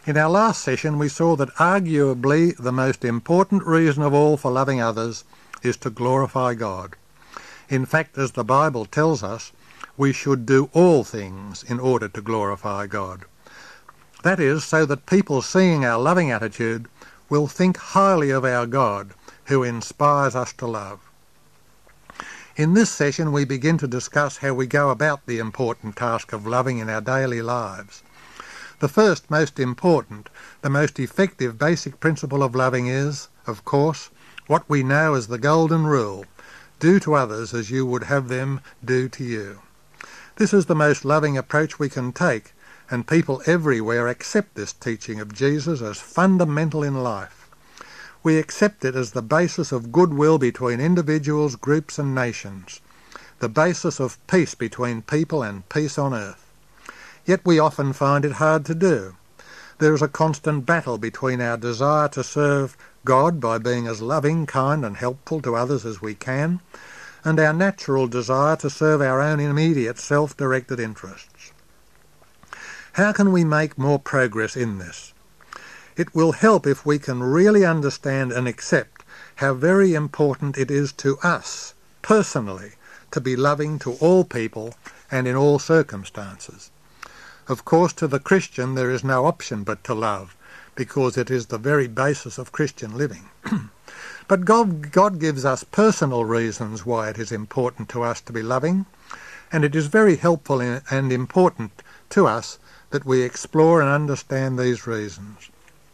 In our last session we saw that arguably the most important reason of all for loving others is to glorify God. In fact, as the Bible tells us, we should do all things in order to glorify God. That is, so that people seeing our loving attitude will think highly of our God, who inspires us to love. In this session we begin to discuss how we go about the important task of loving in our daily lives. The first, most important, the most effective basic principle of loving is, of course, what we know as the golden rule: do to others as you would have them do to you. This is the most loving approach we can take, and people everywhere accept this teaching of Jesus as fundamental in life. We accept it as the basis of goodwill between individuals, groups and nations, the basis of peace between people and peace on earth. Yet we often find it hard to do. There is a constant battle between our desire to serve God by being as loving, kind and helpful to others as we can, and our natural desire to serve our own immediate self-directed interests. How can we make more progress in this? It will help if we can really understand and accept how very important it is to us, personally, to be loving to all people and in all circumstances. Of course, to the Christian there is no option but to love, because it is the very basis of Christian living. But God gives us personal reasons why it is important to us to be loving, and it is very helpful and important to us that we explore and understand these reasons.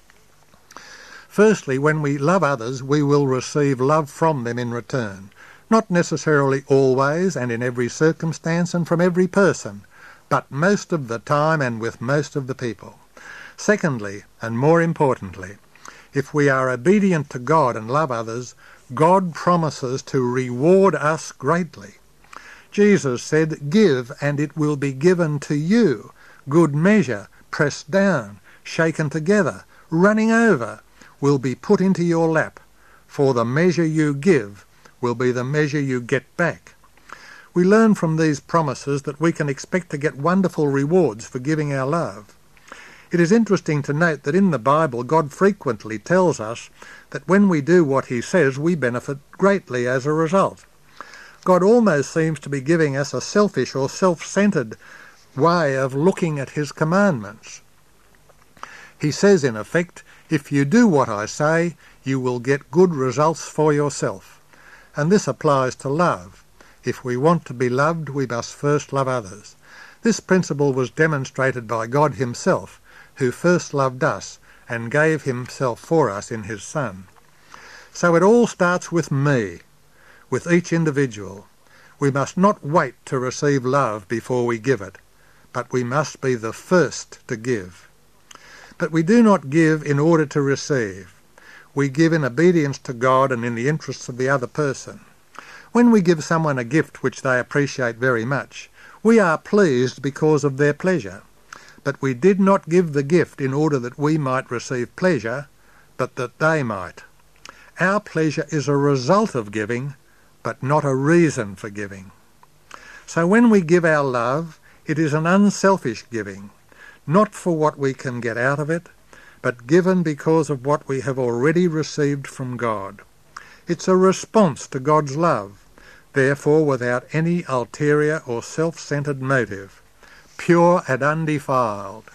Firstly, when we love others, we will receive love from them in return, not necessarily always and in every circumstance and from every person, but most of the time and with most of the people. Secondly, and more importantly, if we are obedient to God and love others, God promises to reward us greatly. Jesus said, "Give, and it will be given to you, good measure, pressed down, shaken together, running over, will be put into your lap, for the measure you give will be the measure you get back." We learn from these promises that we can expect to get wonderful rewards for giving our love. It is interesting to note that in the Bible God frequently tells us that when we do what he says, we benefit greatly as a result. God almost seems to be giving us a selfish or self-centered way of looking at his commandments. He says, in effect, if you do what I say, you will get good results for yourself. And this applies to love. If we want to be loved, we must first love others. This principle was demonstrated by God himself, who first loved us and gave himself for us in his Son. So it all starts with me, with each individual. We must not wait to receive love before we give it, but we must be the first to give. But we do not give in order to receive. We give in obedience to God and in the interests of the other person. When we give someone a gift which they appreciate very much, we are pleased because of their pleasure. But we did not give the gift in order that we might receive pleasure, but that they might. Our pleasure is a result of giving, but not a reason for giving. So when we give our love, it is an unselfish giving, not for what we can get out of it, but given because of what we have already received from God. It's a response to God's love, therefore without any ulterior or self-centered motive, pure and undefiled.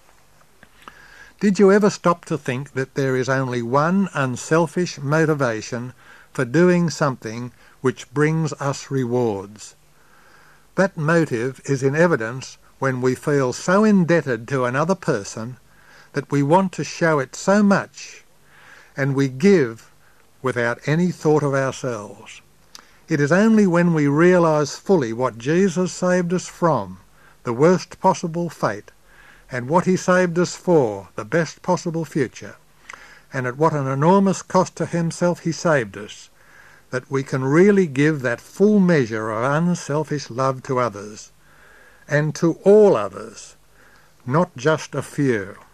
Did you ever stop to think that there is only one unselfish motivation for doing something which brings us rewards? That motive is in evidence when we feel so indebted to another person that we want to show it so much, and we give without any thought of ourselves. It is only when we realise fully what Jesus saved us from, the worst possible fate, and what he saved us for, the best possible future, and at what an enormous cost to himself he saved us, that we can really give that full measure of unselfish love to others, and to all others, not just a few.